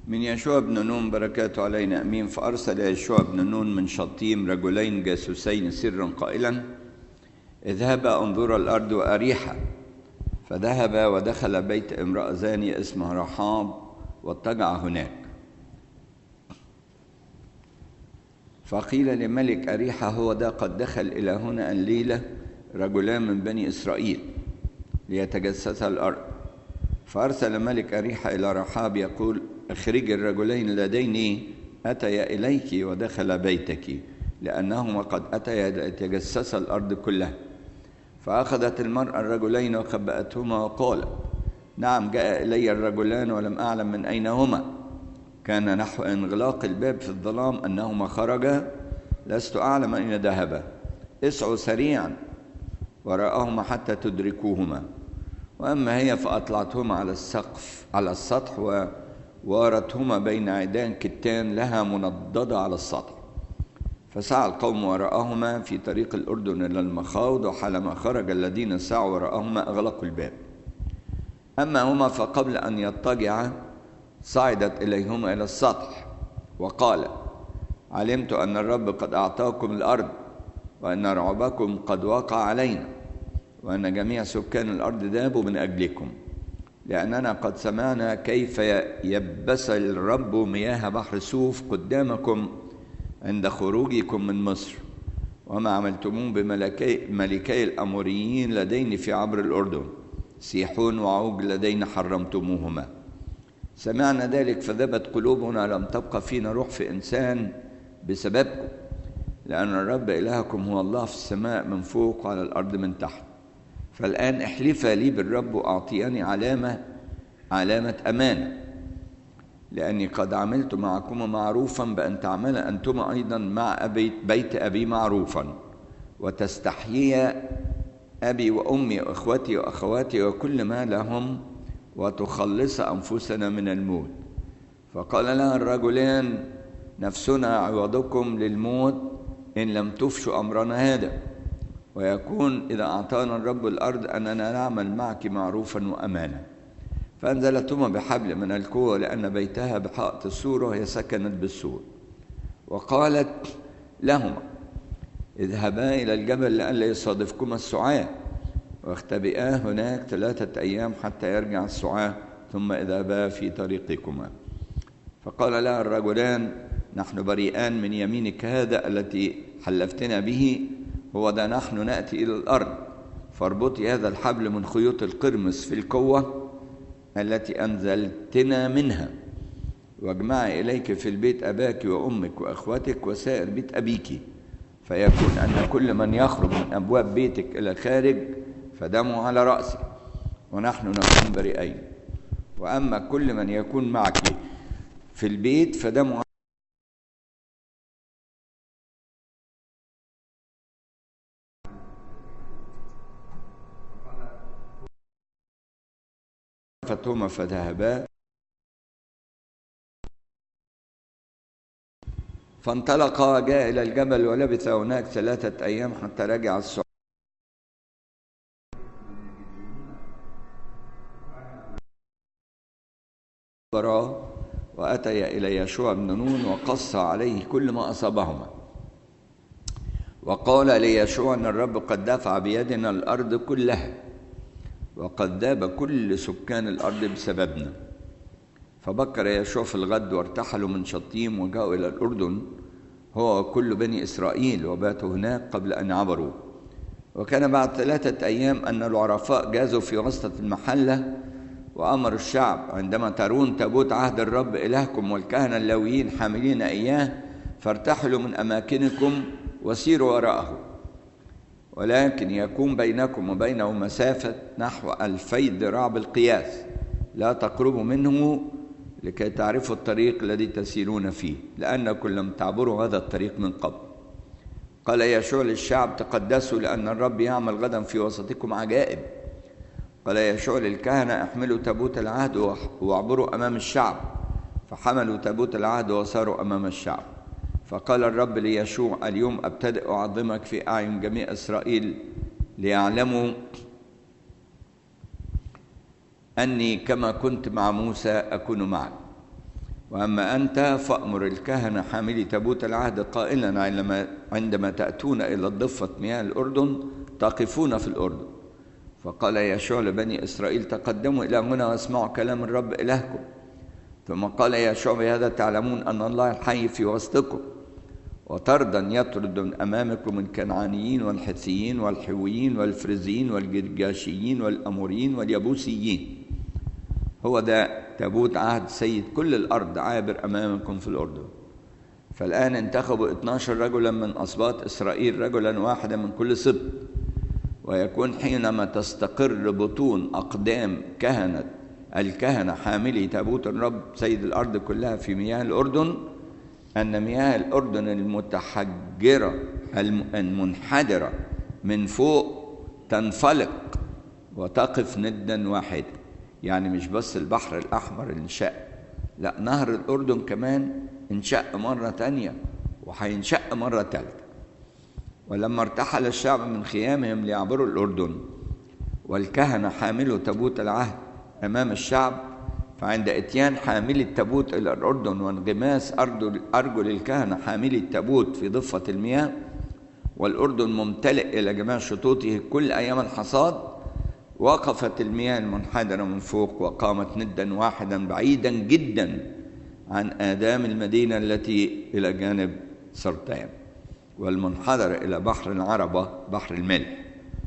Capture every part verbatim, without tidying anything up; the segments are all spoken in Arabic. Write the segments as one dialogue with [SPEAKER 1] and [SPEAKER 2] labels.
[SPEAKER 1] من يشوع بن نون بركاته علينا أمين. فأرسل يشوع بن نون من شطيم رجلين جاسوسين سرا قائلا: اذهبا انظرا الأرض وأريحا. فذهب ودخل بيت امرأة زانية اسمها رحاب واضطجع هناك. فقيل لملك أريحا: هو ده قد دخل إلى هنا الليلة رجلان من بني إسرائيل ليتجسسا الأرض. فأرسل ملك أريحا إلى رحاب يقول: اخرجي الرجلين اللذين أتيا إليك ودخل بيتك، لأنهما قد أتيا ليتجسسا الأرض كلها. فأخذت المرأة الرجلين وخبأتهما وقالت: نعم، جاء إلي الرجلان ولم أعلم من أين هما. كان نحو انغلاق الباب في الظلام أنهما خرجا، لست أعلم أين ذهبا. اسعوا سريعا وراءهما حتى تدركوهما. وأما هي فأطلعتهما على السقف على السطح ووارتهما بين عيدان كتان لها منضدة على السطح. فسعى القوم وراءهما في طريق الأردن إلى المخاض، وحالما خرج الذين سعوا وراءهما أغلقوا الباب. أما هما فقبل أن يضطجعا صعدت إليهما إلى السطح وقال: علمت أن الرب قد أعطاكم الأرض، وأن رعبكم قد وقع علينا، وأن جميع سكان الأرض ذابوا من أجلكم، لأننا قد سمعنا كيف يبس الرب مياه بحر سوف قدامكم عند خروجكم من مصر، وما عملتموه بملكي ملكي الأموريين لدين في عبر الأردن، سيحون وعوج لدين حرمتموهما. سمعنا ذلك فذبت قلوبنا، لم تبقى فينا روح في إنسان بسببكم، لأن الرب إلهكم هو الله في السماء من فوق وعلى الأرض من تحت. فالآن احلفا لي بالرب وأعطيني علامة علامة أمانة، لأني قد عملت معكم معروفا بأن تعمل أنتم أيضا مع أبي بيت أبي معروفا، وتستحيي أبي وأمي وإخوتي وأخواتي وكل ما لهم، وتخلص أنفسنا من الموت. فقال لها الرجلان: نفسنا عوضكم للموت إن لم تفشوا أمرنا هذا، ويكون إذا أعطانا الرب الأرض أننا نعمل معك معروفا وأمانا. فأنزلتهما بحبل من الكوة، لأن بيتها بحائط السور وهي سكنت بالسور. وقالت لهما: اذهبا إلى الجبل لئلا يصادفكما السعاة، واختبئا هناك ثلاثة أيام حتى يرجع السعاة، ثم اذهبا في طريقكما. فقال لها الرجلان: نحن بريئان من يمينك هذا التي حلفتنا به، هو ده نحن نأتي إلى الأرض، فاربطي هذا الحبل من خيوط القرمز في الكوة التي أنزلتنا منها، واجمعي إليك في البيت أباك وأمك وأخوتك وسائر بيت أبيك، فيكون أن كل من يخرج من أبواب بيتك إلى خارج فدمه على رأسه، ونحن نكون بريئين. وأما كل من يكون معك في البيت فدمه على فتهما فذهبا. فانطلقا جاء إلى الجبل ولبث هناك ثلاثة أيام حتى رجع السعاة. وأتي إلى يشوع بن نون وقص عليه كل ما أصابهما، وقال ليشوع أن الرب قد دفع بيدنا الأرض كلها، وقد ذاب كل سكان الأرض بسببنا. فبكر يشوع في الغد وارتحلوا من شطيم وجاءوا إلى الأردن هو وكل بني إسرائيل، وباتوا هناك قبل أن عبروا. وكان بعد ثلاثة أيام أن العرفاء جازوا في وسط المحلة، وأمر الشعب: عندما ترون تابوت عهد الرب إلهكم والكهنة اللاويين حاملين إياه، فارتحلوا من أماكنكم وسيروا وراءه، ولكن يكون بينكم وبينه مسافة نحو ألفي ذراع بالقياس، لا تقربوا منه لكي تعرفوا الطريق الذي تسيرون فيه، لأنكم لم تعبروا هذا الطريق من قبل. قال يشوع للشعب: تقدسوا، لأن الرب يعمل غدا في وسطكم عجائب. قال يشوع للكهنة: احملوا تابوت العهد واعبروا أمام الشعب. فحملوا تابوت العهد وساروا أمام الشعب. فقال الرب ليشوع: اليوم أبتدئ أعظمك في أعين جميع إسرائيل، ليعلموا أني كما كنت مع موسى أكون معك. وأما أنت فأمر الكهنة حاملي تابوت العهد قائلا عندما عندما تأتون إلى ضفة مياه الأردن تقفون في الأردن. فقال يشوع لبني إسرائيل تقدموا إلى هنا واسمعوا كلام الرب إلهكم. ثم قال يشوع بهذا تعلمون أن الله الحي في وسطكم، وطردا يطرد من أمامكم الكنعانيين والحثيين والحويين والفرزيين والجرجاشيين والأموريين واليبوسيين. هو ده تابوت عهد سيد كل الأرض عابر أمامكم في الأردن. فالآن انتخبوا اثناشر رجلا من أسباط إسرائيل، رجلا واحدا من كل سبط. ويكون حينما تستقر بطون أقدام كهنة الكهنة حاملي تابوت الرب سيد الأرض كلها في مياه الأردن، أن مياه الأردن المتحجرة المنحدرة من فوق تنفلق وتقف ندا واحدا. يعني مش بس البحر الأحمر انشق، لا، نهر الأردن كمان انشق مرة تانية وهينشق مرة تالتة. ولما ارتحل الشعب من خيامهم ليعبروا الأردن والكهنة حاملوا تابوت العهد أمام الشعب، فعند إتيان حاملي التابوت إلى الأردن وانغماس أرجل الكهنة حاملي التابوت في ضفة المياه والأردن ممتلئ إلى جميع شطوطه كل أيام الحصاد، وقفت المياه المنحدرة من فوق وقامت ندا واحدا بعيدا جدا عن آدام المدينة التي إلى جانب سرطان، والمنحدرة إلى بحر العربة بحر الملح.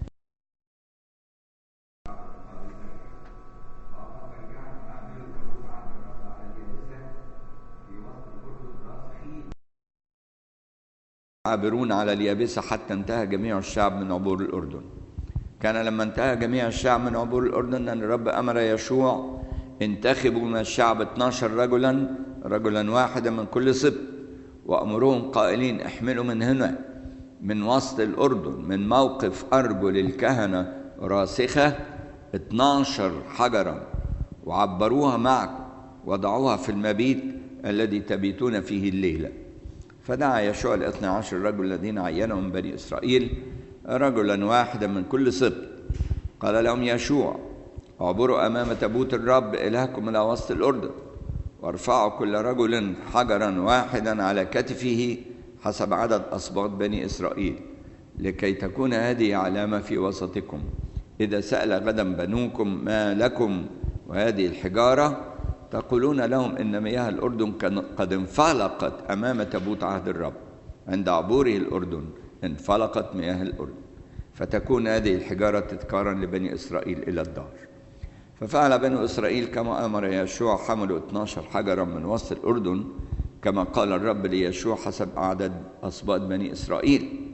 [SPEAKER 1] عابرون على اليابسة حتى انتهى جميع الشعب من عبور الأردن. كان لما انتهى جميع الشعب من عبور الأردن أن الرب أمر يشوع انتخبوا من الشعب اثناشر رجلا، رجلا واحدا من كل سبط، وأمرهم قائلين احملوا من هنا من وسط الأردن من موقف أرجل الكهنة راسخة اثناشر حجرا وعبروها معكم وضعوها في المبيت الذي تبيتون فيه الليلة. فدعا يشوع الاثنى عشر رجل الذين عينهم من بني إسرائيل، رجلا واحدا من كل سبط. قال لهم يشوع اعبروا أمام تابوت الرب إلهكم إلى وسط الأردن، وارفعوا كل رجل حجرا واحدا على كتفه حسب عدد أسباط بني إسرائيل، لكي تكون هذه علامة في وسطكم. إذا سأل غدا بنوكم ما لكم وهذه الحجارة، تقولون لهم إن مياه الأردن قد انفلقت أمام تابوت عهد الرب. عند عبوره الأردن انفلقت مياه الأردن، فتكون هذه الحجارة تذكارا لبني إسرائيل إلى الدار. ففعل بنو إسرائيل كما أمر يشوع، حملوا اثناشر حجرا من وسط الأردن كما قال الرب ليشوع حسب أعداد أسباط بني إسرائيل،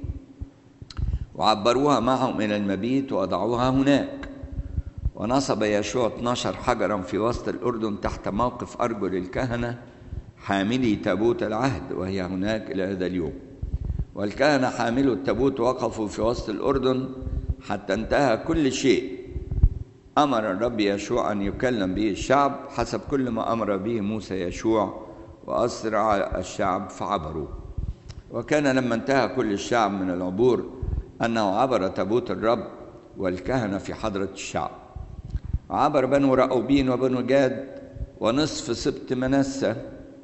[SPEAKER 1] وعبروها معهم إلى المبيت ووضعوها هناك. ونصب يشوع اثناشر حجرا في وسط الأردن تحت موقف أرجل الكهنة حاملي تابوت العهد، وهي هناك إلى هذا اليوم. والكهنة حاملوا التابوت وقفوا في وسط الأردن حتى انتهى كل شيء أمر الرب يشوع أن يكلم به الشعب حسب كل ما أمر به موسى يشوع، وأسرع الشعب فعبروا. وكان لما انتهى كل الشعب من العبور أنه عبر تابوت الرب والكهنة في حضرة الشعب. عبر بنو رأوبين وبنو جاد ونصف سبط منسى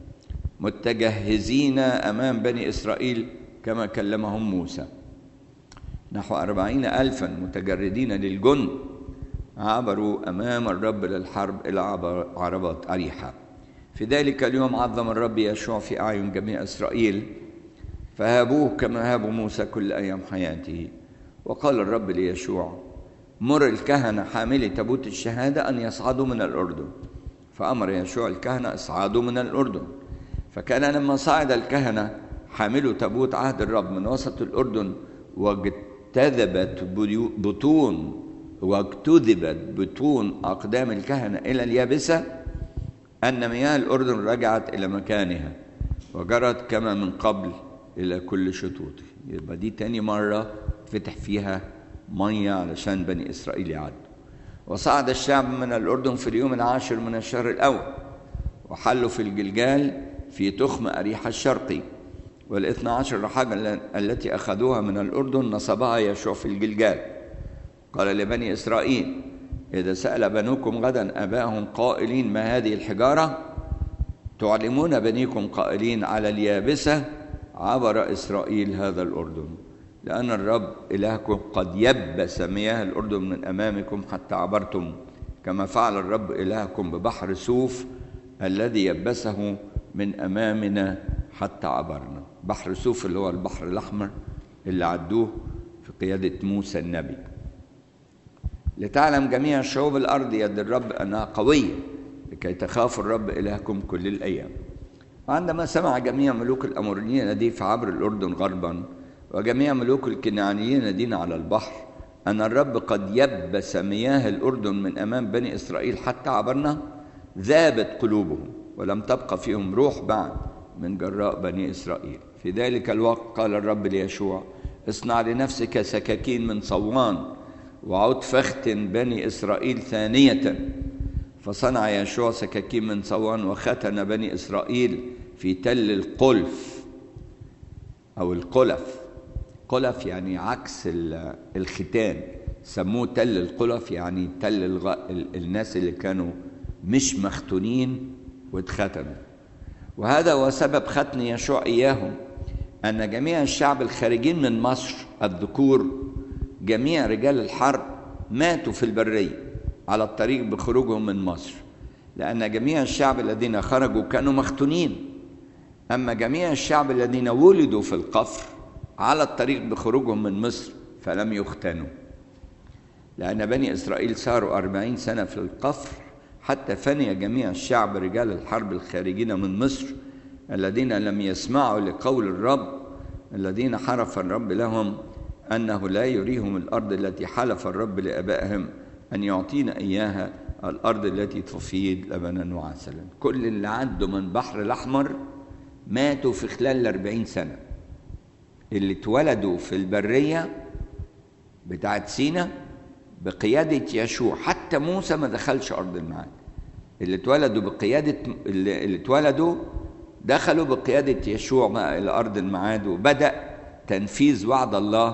[SPEAKER 1] متجهزين أمام بني إسرائيل كما كلمهم موسى، نحو أربعين ألفا متجردين للجند عبروا أمام الرب للحرب إلى عربات أريحة. في ذلك اليوم عظم الرب يشوع في أعين جميع إسرائيل، فهابوه كما هابوا موسى كل أيام حياته. وقال الرب ليشوع مر الكهنة حاملي تابوت الشهادة أن يصعدوا من الأردن. فأمر يشوع الكهنة اصعدوا من الأردن. فكان لما صعد الكهنة حاملوا تابوت عهد الرب من وسط الأردن واجتذبت بطون واجتذبت بطون أقدام الكهنة إلى اليابسة، أن مياه الأردن رجعت إلى مكانها وجرت كما من قبل إلى كل شطوطه. يبقى دي تاني مرة فتح فيها مية علشان بني إسرائيل يعدوا. وصعد الشعب من الأردن في اليوم العاشر من الشهر الأول، وحلوا في الجلجال في تخم أريحة الشرقي. والاثنى عشر حجرا التي أخذوها من الأردن نصبها يشوع في الجلجال. قال لبني إسرائيل إذا سأل بنوكم غدا أباهم قائلين ما هذه الحجارة، تعلمون بنيكم قائلين على اليابسة عبر إسرائيل هذا الأردن، لأن الرب إلهكم قد يبس مياه الأردن من أمامكم حتى عبرتم، كما فعل الرب إلهكم ببحر سوف الذي يبسه من أمامنا حتى عبرنا. بحر سوف اللي هو البحر الأحمر اللي عدوه في قيادة موسى النبي. لتعلم جميع شعوب الأرض يد الرب أنها قوية، لكي تخافوا الرب إلهكم كل الأيام. وعندما سمع جميع ملوك الأموريين دي في عبر الأردن غربا، وجميع ملوك الكنعانيين دين على البحر، أن الرب قد يبس مياه الأردن من أمام بني إسرائيل حتى عبرنا، ذابت قلوبهم ولم تبقى فيهم روح بعد من جراء بني إسرائيل. في ذلك الوقت قال الرب ليشوع: اصنع لنفسك سكاكين من صوان وعد فختن بني إسرائيل ثانية. فصنع يشوع سكاكين من صوان وختن بني إسرائيل في تل القلف أو القلف. قلف يعني عكس الختان، سموه تل القلف، يعني تل الغ... الناس اللي كانوا مش مختونين واتختنوا. وهذا هو سبب ختن يشوع إياهم، أن جميع الشعب الخارجين من مصر الذكور، جميع رجال الحرب، ماتوا في البرية على الطريق بخروجهم من مصر، لأن جميع الشعب الذين خرجوا كانوا مختونين. أما جميع الشعب الذين ولدوا في القفر على الطريق بخروجهم من مصر فلم يختنوا، لأن بني إسرائيل ساروا أربعين سنة في القفر حتى فني جميع الشعب رجال الحرب الخارجين من مصر، الذين لم يسمعوا لقول الرب، الذين حلف الرب لهم أنه لا يريهم الأرض التي حلف الرب لآبائهم أن يعطينا إياها، الأرض التي تفيض لبنا وعسلا. كل اللي عدوا من بحر الأحمر ماتوا في خلال الأربعين سنة. اللي اتولدوا في البرية بتاعت سينا بقيادة يشوع، حتى موسى ما دخلش أرض الميعاد. اللي اتولدوا بقيادة اللي, اللي اتولدوا دخلوا بقيادة يشوع بقى إلى أرض الميعاد، وبدأ تنفيذ وعد الله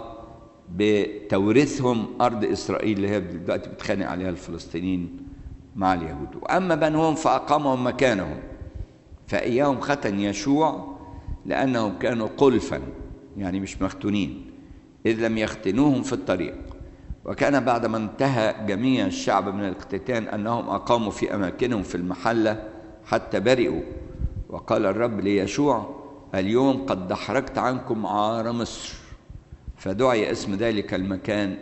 [SPEAKER 1] بتوريثهم أرض إسرائيل اللي هي دلوقتي بتخانق عليها الفلسطينيين مع اليهود. وأما بنهم فأقامهم مكانهم، فإياهم ختن يشوع لأنهم كانوا قلفا، يعني مش مختونين، إذ لم يختنوهم في الطريق. وكان بعدما انتهى جميع الشعب من الاختتان أنهم أقاموا في أماكنهم في المحلة حتى برئوا. وقال الرب ليشوع: اليوم قد دحرجت عنكم عار مصر. فدعي اسم ذلك المكان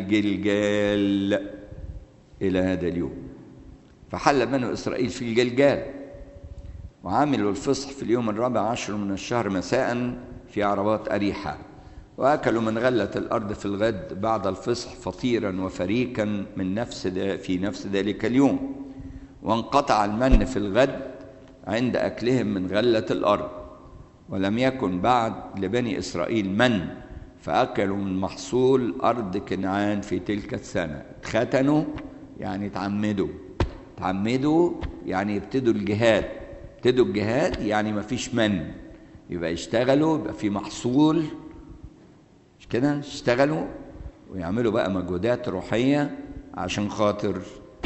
[SPEAKER 1] الجلجال إلى هذا اليوم. فحل بنو إسرائيل في الجلجال، وعملوا الفصح في اليوم الرابع عشر من الشهر مساء في عربات أريحة، وأكلوا من غلة الأرض في الغد بعد الفصح فطيرا وفريكا من نفس في نفس ذلك اليوم. وانقطع المن في الغد عند أكلهم من غلة الأرض، ولم يكن بعد لبني إسرائيل من، فأكلوا من محصول أرض كنعان في تلك السنة. اتختنوا يعني تعمدوا، تعمدوا يعني يبتدوا الجهاد، ابتدوا الجهاد يعني ما فيش من، يبقى يشتغلوا، يبقى في محصول، مش كده؟ يشتغلوا ويعملوا بقى مجهودات روحية عشان خاطر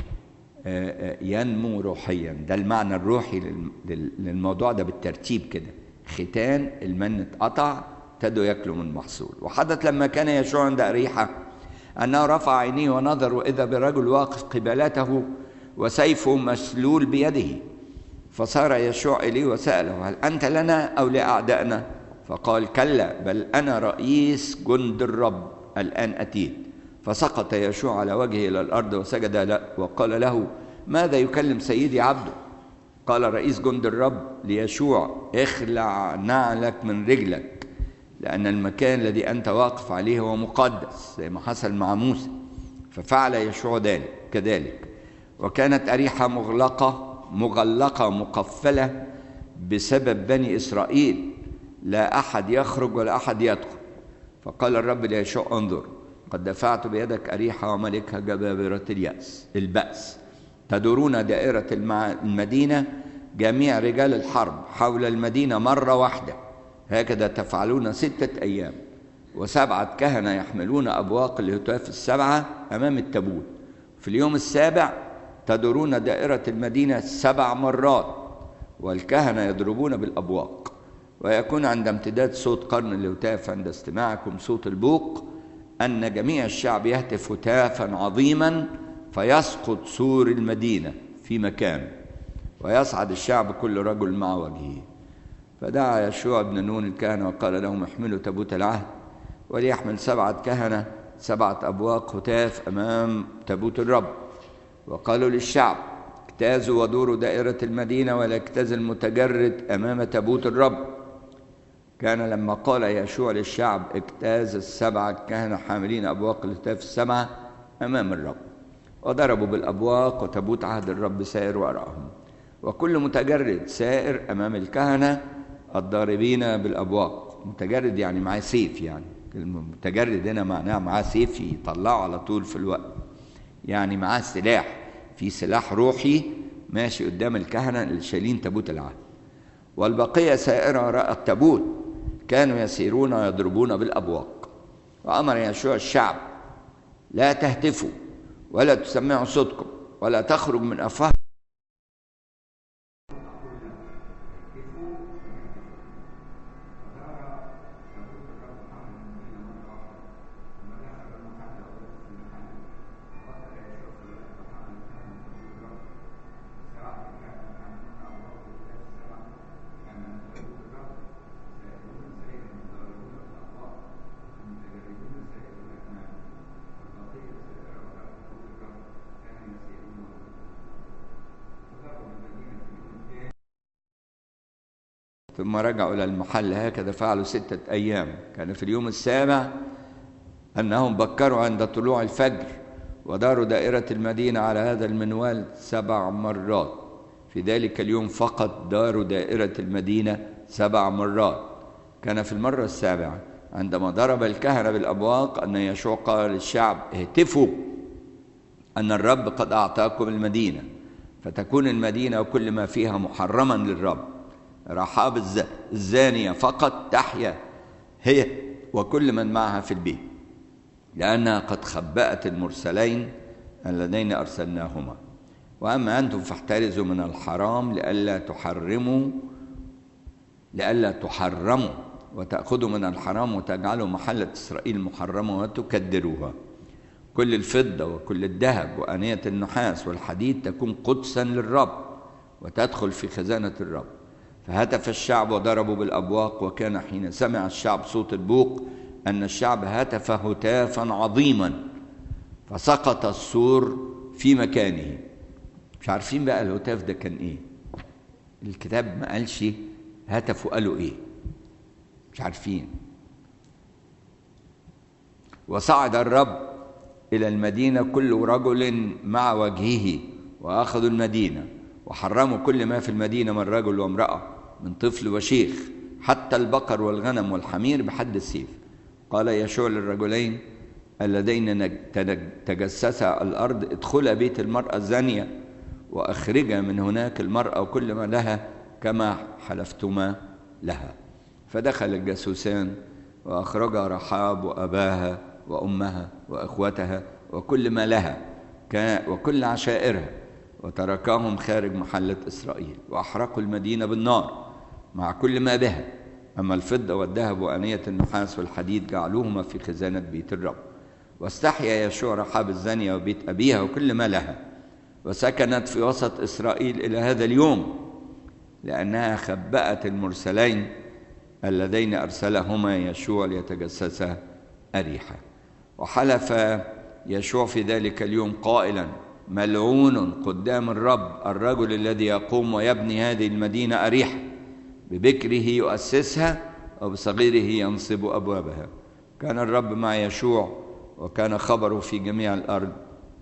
[SPEAKER 1] ينمو روحيا. ده المعنى الروحي للموضوع ده بالترتيب كده. ختان، المن اتقطع، ابتدوا ياكلوا من محصول. وحدث لما كان يشوع عند أريحة أنه رفع عينيه ونظر، وإذا برجل واقف قبالته وسيفه مسلول بيده. فصار يشوع إليه وسأله: هل أنت لنا أو لأعدائنا؟ فقال: كلا، بل أنا رئيس جند الرب، الآن أتيت. فسقط يشوع على وجهه إلى الأرض وسجد له وقال له: ماذا يكلم سيدي عبده؟ قال رئيس جند الرب ليشوع: اخلع نعلك من رجلك، لأن المكان الذي أنت واقف عليه هو مقدس، زي ما حصل مع موسى. ففعل يشوع ذلك كذلك. وكانت أريحة مغلقة مغلقة مقفلة بسبب بني إسرائيل، لا أحد يخرج ولا أحد يدخل. فقال الرب ليشوع: انظر، قد دفعت بيدك أريحة وملكها جبابرة اليأس البأس، تدورون دائرة المدينة جميع رجال الحرب حول المدينة مرة واحدة، هكذا تفعلون ستة أيام. وسبعة كهنة يحملون أبواق الهتاف السبعة أمام التابوت. في اليوم السابع تدورون دائرة المدينة سبع مرات، والكهنة يضربون بالأبواق، ويكون عند امتداد صوت قرن الهتاف عند استماعكم صوت البوق أن جميع الشعب يهتف هتافا عظيما فيسقط سور المدينة في مكانه، ويصعد الشعب كل رجل مع وجهه. فدعا يشوع بن نون الكهنة وقال لهم: احملوا تابوت العهد، وليحمل سبعة كهنة سبعة أبواق هتاف أمام تابوت الرب. وقالوا للشعب: اجتازوا ودوروا دائرة المدينة، ولا يجتاز المتجرد أمام تابوت الرب. كان لما قال يشوع للشعب اجتاز السبعة الكهنة حاملين أبواق الهتاف السبعة أمام الرب، وضربوا بالأبواق، وتابوت عهد الرب سائر وراءهم، وكل متجرد سائر أمام الكهنة الضاربين بالأبواق. متجرد يعني معاه سيف، يعني المتجرد هنا معناه معاه سيف يطلعه على طول في الوقت، يعني معاه سلاح، في سلاح روحي ماشي قدام الكهنة اللي شايلين تابوت العهد. والبقية سائرة وراء التابوت كانوا يسيرون ويضربون بالأبواق. وأمر يشوع الشعب: لا تهتفوا ولا تسمعوا صوتكم ولا تخرج من أفواه ثم رجعوا إلى المحل. هكذا فعلوا ستة أيام. كان في اليوم السابع أنهم بكروا عند طلوع الفجر، وداروا دائرة المدينة على هذا المنوال سبع مرات. في ذلك اليوم فقط داروا دائرة المدينة سبع مرات. كان في المرة السابعة عندما ضرب الكهنة بالأبواق أن يشوع قال للشعب: اهتفوا أن الرب قد أعطاكم المدينة، فتكون المدينة وكل ما فيها محرما للرب. رحاب الزانية فقط تحيا هي وكل من معها في البيت، لأنها قد خبأت المرسلين اللذين أرسلناهما. وأما أنتم فاحترزوا من الحرام لئلا تحرموا لئلا تحرموا وتأخذوا من الحرام وتجعلوا محلة إسرائيل محرمة وتكدروها. كل الفضة وكل الذهب وآنية النحاس والحديد تكون قدسا للرب وتدخل في خزانة الرب. فهتف الشعب وضربوا بالأبواق. وكان حين سمع الشعب صوت البوق أن الشعب هتف هتافا عظيما، فسقط السور في مكانه. مش عارفين بقى الهتاف ده كان ايه، الكتاب ما قالش هتفوا قالوا ايه، مش عارفين. وصعد الرب إلى المدينة كل رجل مع وجهه، وأخذوا المدينة وحرموا كل ما في المدينة من رجل وامرأة، من طفل وشيخ، حتى البقر والغنم والحمير بحد السيف. قال يشوع للرجلين اللذين تجسسا الأرض: ادخلا بيت المرأة الزانية وأخرجا من هناك المرأة وكل ما لها كما حلفتما لها. فدخل الجاسوسان وأخرجا رحاب وأباها وأمها وأخوتها وكل ما لها وكل عشائرها، وتركاهم خارج محلة إسرائيل، وأحرقوا المدينة بالنار مع كل ما بها. أما الفضة والذهب وآنية النحاس والحديد جعلوهما في خزانة بيت الرب. واستحيا يشوع رحاب الزانية وبيت أبيها وكل ما لها، وسكنت في وسط إسرائيل إلى هذا اليوم، لأنها خبأت المرسلين اللذين أرسلهما يشوع ليتجسسا أريحة. وحلف يشوع في ذلك اليوم قائلا: ملعون قدام الرب الرجل الذي يقوم ويبني هذه المدينة أريحة، ببكره يؤسسها وبصغيره ينصب أبوابها. كان الرب مع يشوع، وكان خبره في جميع الأرض.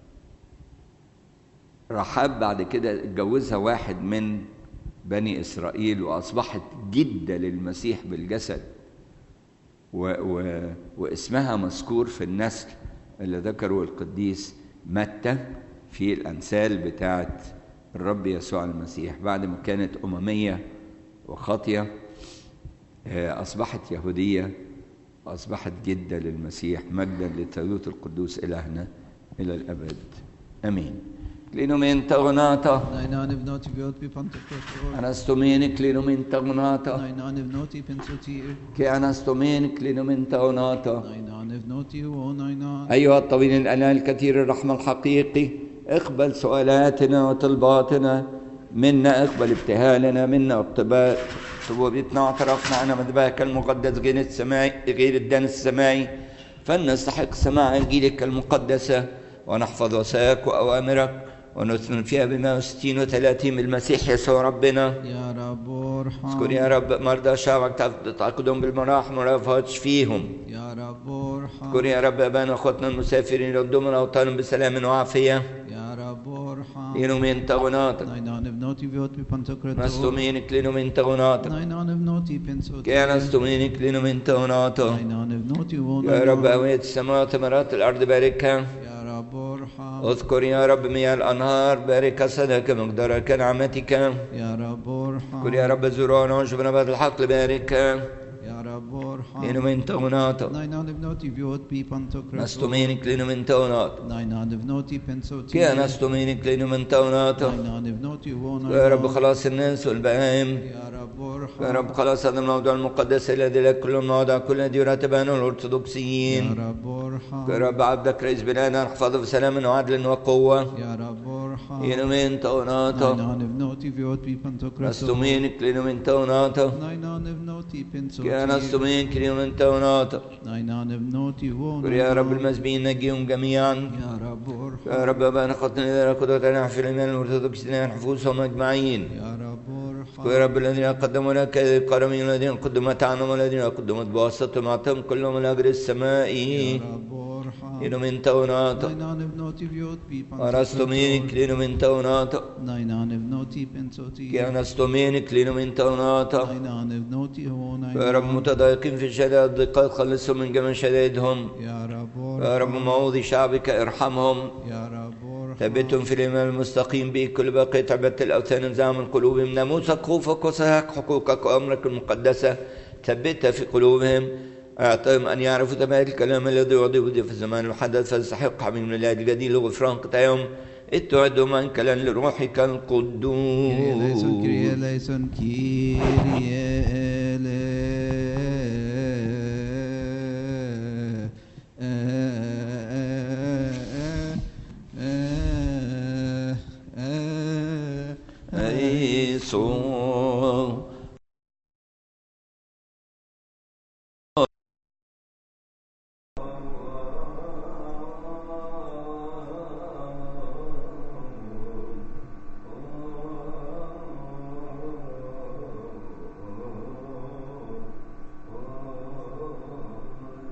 [SPEAKER 1] رحاب بعد كده اتجوزها واحد من بني إسرائيل، وأصبحت جدة للمسيح بالجسد، و و واسمها مذكور في النسل اللي ذكره القديس متى في الأنسال بتاعت الرب يسوع المسيح. بعد ما كانت أممية وخاطية أصبحت يهودية، أصبحت جدة للمسيح، مجدا للثالوث القدوس إلهنا إلى الأبد، أمين. كلينومين تغناتا
[SPEAKER 2] Nainan evnoti viot pi pantokrotor.
[SPEAKER 1] أنستومين كلينومين تغناتا
[SPEAKER 2] Nainan evnoti pensotir.
[SPEAKER 1] كي أنستومين كلينومين تغناتا.
[SPEAKER 2] Nainan evnoti o nainan.
[SPEAKER 1] أيها الطويل الأنال الكثير الرحمة الحقيقي، اقبل سؤالاتنا وطلباتنا منا، اقبل ابتهالنا منا واقتبال طلباتنا، واعترفنا أن مذبحك المقدس غير السماعي غير الدين السماعي، فلنستحق سماع إنجيلك المقدسة ونحفظ وصاياك وأوامرك ونثمن فيها بمئة وستين وثلاثين بالمسيح يسوع ربنا.
[SPEAKER 2] يا رب ارحم.
[SPEAKER 1] اذكر يا رب مرضى شعبك تعقدهم بالمراحم ورافات فيهم.
[SPEAKER 2] يا رب ارحم.
[SPEAKER 1] اذكر يا رب أبانا أخوتنا المسافرين ردهم من أوطانهم بسلام وعافية.
[SPEAKER 2] يا رب ارحم.
[SPEAKER 1] كلينومين تغناتا
[SPEAKER 2] Nainan evnoti viot pi pantokrotor.
[SPEAKER 1] نستومين كلينومين تغناتا
[SPEAKER 2] Nainan evnoti pensotir.
[SPEAKER 1] كي نستومين كلينومين تغناتا.
[SPEAKER 2] Nainan evnoti o
[SPEAKER 1] يا رب
[SPEAKER 2] nainan.
[SPEAKER 1] أوية السماوات وثمرات الأرض باركها.
[SPEAKER 2] يا رب ارحم.
[SPEAKER 1] اذكر يا رب مياه الأنهار بارك صدقك مقدارك نعمتك.
[SPEAKER 2] يا رب ارحم.
[SPEAKER 1] اذكر يا رب زوران وانشب نبات الحقل باركها.
[SPEAKER 2] يا رب ارحم.
[SPEAKER 1] كلينومين تغناتا
[SPEAKER 2] Nainan evnoti viot pi pantokrotor.
[SPEAKER 1] نستومين كلينومين تغناتا
[SPEAKER 2] Nainan evnoti pensotir.
[SPEAKER 1] كي نستومين كلينومين تغناتا.
[SPEAKER 2] Nainan evnoti o nainan.
[SPEAKER 1] يا رب خلاص الناس والبهائم.
[SPEAKER 2] يا رب ارحم.
[SPEAKER 1] يا رب خلاص هذا الموضوع المقدس الذي لك كل موضع كل الذي يرتبانه
[SPEAKER 2] يا
[SPEAKER 1] الأرثوذكسيين.
[SPEAKER 2] رب ارحم.
[SPEAKER 1] يا رب عبدك رئيس بلادنا احفظه بسلام وعدل وقوة.
[SPEAKER 2] يا رب ارحم.
[SPEAKER 1] كلينومين تغناتا
[SPEAKER 2] Nainan evnoti viot pi pantokrotor.
[SPEAKER 1] نستومين كلينومين تغناتا
[SPEAKER 2] Nainan evnoti pensotir.
[SPEAKER 1] كي نستومين كلينومين تغناتا.
[SPEAKER 2] Nainan evnoti o
[SPEAKER 1] يا رب
[SPEAKER 2] nainan.
[SPEAKER 1] المسبيين نجيهم جميعا.
[SPEAKER 2] يا رب ارحم.
[SPEAKER 1] يا رب أبانا خطنا إذا قدرتنا في الإيمان الأرثوذكسيين نحفظهم أجمعين.
[SPEAKER 2] يا رب ارحم.
[SPEAKER 1] يا رب الذين قدموا لك الكرمين والذين قدمت عنهم والذين قدمت بواسطتهم أعطهم كلهم الأجر السمائي.
[SPEAKER 2] يا رب ارحم.
[SPEAKER 1] كلينومين تغناتا
[SPEAKER 2] Nainan evnoti viot pi
[SPEAKER 1] ونستومين
[SPEAKER 2] pantokrotor.
[SPEAKER 1] كلينومين تغناتا
[SPEAKER 2] Nainan evnoti pensotir.
[SPEAKER 1] كي نستومين كلينومين تغناتا.
[SPEAKER 2] Nainan evnoti o
[SPEAKER 1] يا رب
[SPEAKER 2] nainan.
[SPEAKER 1] متضايقين في شدائد الضيقات خلصهم من جميع شدائدهم.
[SPEAKER 2] يا رب
[SPEAKER 1] يا رب
[SPEAKER 2] ارحم.
[SPEAKER 1] موضي شعبك ارحمهم.
[SPEAKER 2] يا رب ارحم.
[SPEAKER 1] ثبتهم في الإيمان المستقيم به كل بقية عبادة الأوثان انزع من قلوبهم ناموسك خوفك وصاياك حقوقك وأمرك المقدسة ثبتها في قلوبهم. أعطهم أن يعرفوا تمام الكلام الذي يعطيه في الزمان المحدد فيستحق حميم الميلاد الجديد لغفران قطعهم اتعدوا من كلام لروحك القدوس.
[SPEAKER 2] Kyrie eleison, Kyrie eleison.
[SPEAKER 1] أيسو